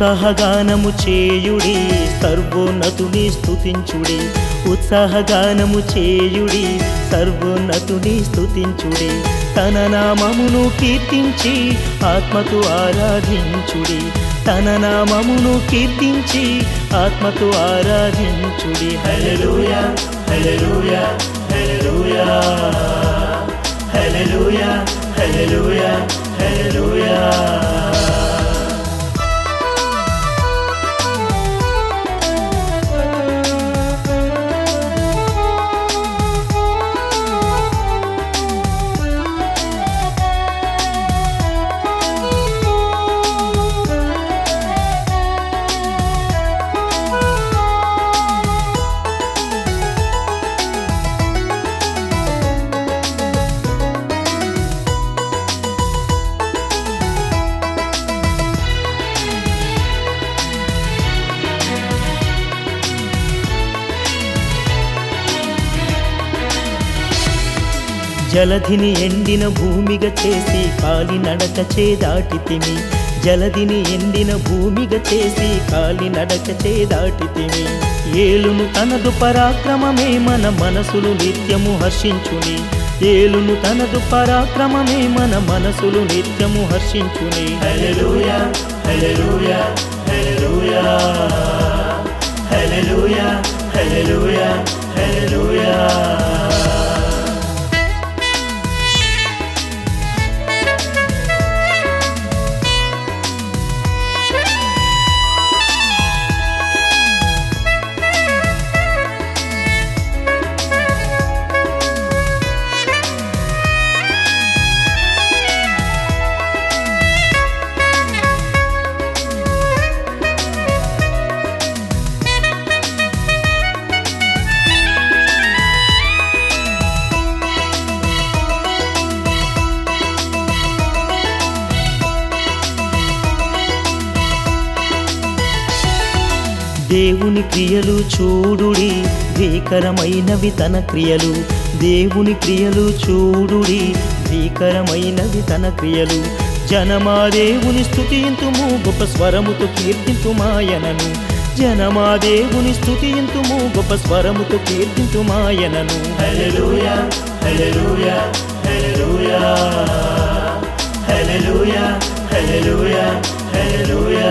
ఉత్సాహగానము చేయుడి సర్వోన్నతుని స్తుతించుడి ఉత్సాహగానము చేయుడి సర్వోన్నతుని స్తుతించుడి తన నామమును కీర్తించి ఆత్మతో ఆరాధించుడి తన నామమును కీర్తించి ఆత్మతో ఆరాధించుడి హల్లెలూయా హల్లెలూయా హల్లెలూయా హల్లెలూయా హల్లెలూయా హల్లెలూయా. జలధిని ఎండిన భూమిగా చేసి కాలినడక చేదాటితిమి జలధిని ఎండిన భూమిగా చేసి కాలినడక చేదాటితిమి ఏలును తనదు పరాక్రమమే మన మనసులు నిత్యము హర్షించుని ఏలును తనదు పరాక్రమమే మన మనసులు నిత్యము హర్షించుని హల్లెలూయా హల్లెలూయా హల్లెలూయా హల్లెలూయా హల్లెలూయా హల్లెలూయా. దేవుని క్రియలు చూడుడి భీకరమైనవి తన క్రియలు దేవుని క్రియలు చూడుడి భీకరమైనవి తన క్రియలు జనమా దేవుని స్తుతింతుము గొప్ప స్వరముతో కీర్తింతుమాయనను జనమా దేవుని స్తుతింతుము గొప్ప స్వరముతో కీర్తింతుమాయనను హల్లెలూయా హల్లెలూయా హల్లెలూయా హల్లెలూయా హల్లెలూయా హల్లెలూయా.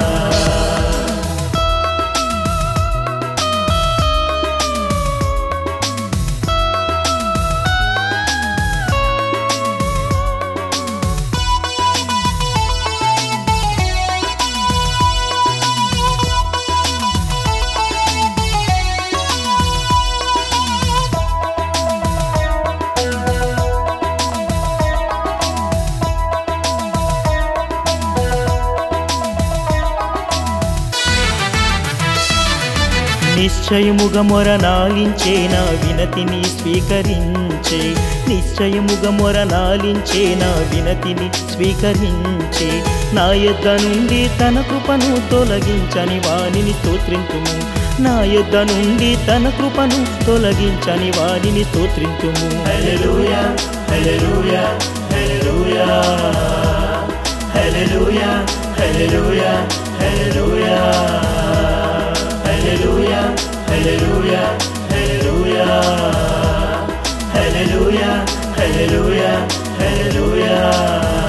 నిశ్చయముగా మొరనాలించే నా వినతిని స్వీకరించే నిశ్చయముగా మొరనాలించే నా వినతిని స్వీకరించే నా యొద్ద నుండి తన కృపను తొలగించని వానిని స్తోత్రింతుము నా యొద్ద నుండి తన కృపను తొలగించని వానిని స్తోత్రింతుము హల్లెలూయా హల్లెలూయా హల్లెలూయా హల్లెలూయా హల్లెలూయా హల్లెలూయా హల్లెలూయా హల్లెలూయా హల్లెలూయా హల్లెలూయా హల్లెలూయా హల్లెలూయా.